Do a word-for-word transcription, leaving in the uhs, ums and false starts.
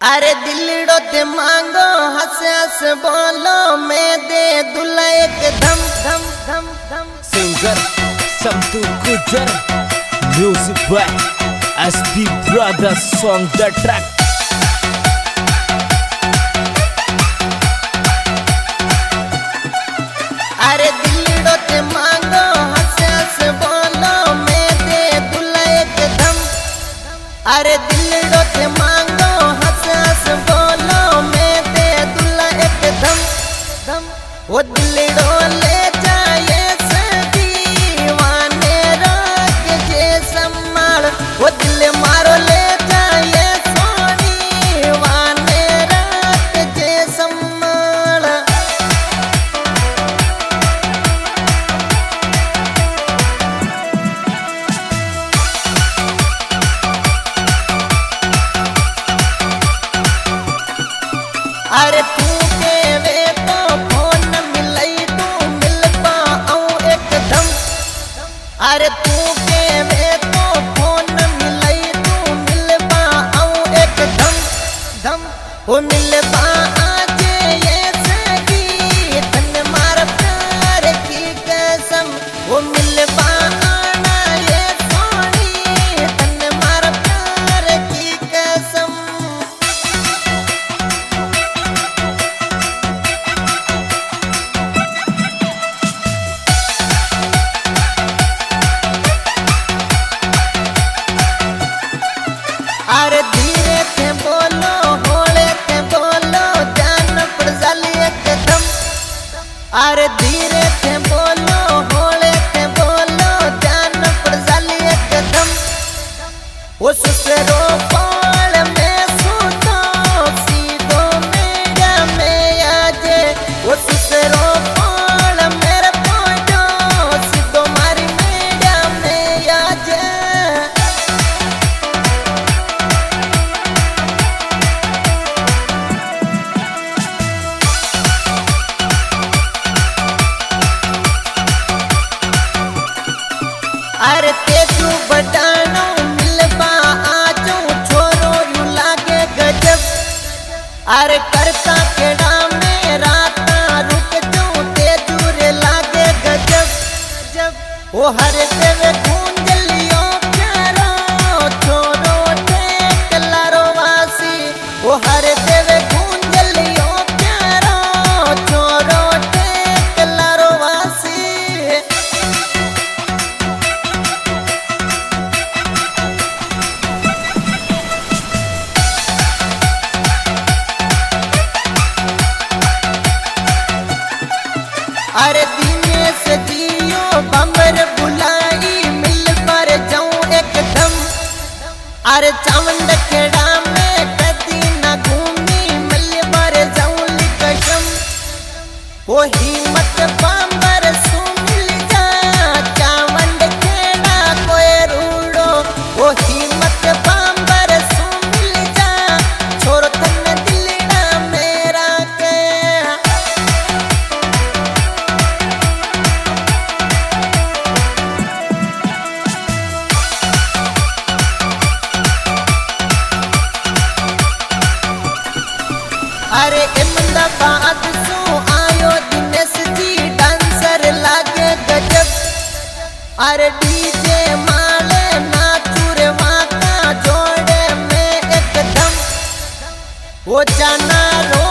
अरे दिलड़ो ते मांगो हंस हंस बोलो मैं दे दुला एक धम धम धम धम। Singer Santu Gujar, music by SP brothers, song the track. अरे दिलड़ो ते मांगो हंस हंस बोलो मैं दे दुला एक धम। अरे दिलड़ो ते मांगो हंस हंस बोलो मैं दे दुला एक धम धम। वो दिलड़ो ले जाए दीवाने राख जे संभाल, वो दिल मारो ले जाए सोनी वाने राख जे संभाल। अरे तू के वे तो फोन मिलई तू मिल पाऊं एकदम। अरे तू के वे तो फोन मिलई तू मिल पाऊं एकदम धम। वो मिल आज ये सगी तन मार प्यार की कसम। वो मिल आना ये सोनी तन मार प्यार की कसम। अरे धीरे थे बोलो होले थे बोलो जान पड़ जाली एकदम। अरे धीरे थे बोलो होले थे बोलो जान पड़ जाली एकदम। वो सुसरो पाल में सुतो सीधो मेरा में आजे। वो सुसरो पाल मेरे पोजो सीधो मारी मेरा में आजे। अरे तेजू बटानो मिलबा आजो छोरो यू लागे गजब। अरे करता केड़ा में राता रुक जाऊं तेजू रे लागे गजब जब। वो हर देवे गूंजलियो प्यारो छोरो टेक लारो वासी। वो हर देवे गूंजलियो प्यारो छोरो टेक लारो वासी। अरे दीने से जियो बमर बुलाई मिल पर जाऊं एकदम। अरे चावंड खेड़ा में कदी न घूमी मिल पर जाऊं कसम। वो हिम्मत बमर सु मिल जा चावंड खेड़ा कोई रूड़ो। वो हिम्मत बमर सु मिल जा छोरो तन दिलड़ा मेरा के। अरे अहमदाबाद सो आयो दिनेश जी डांसर लागे गजब। अरे डीजे माले नाचुरे वाका जोड़े में एकदम। वो जाना रो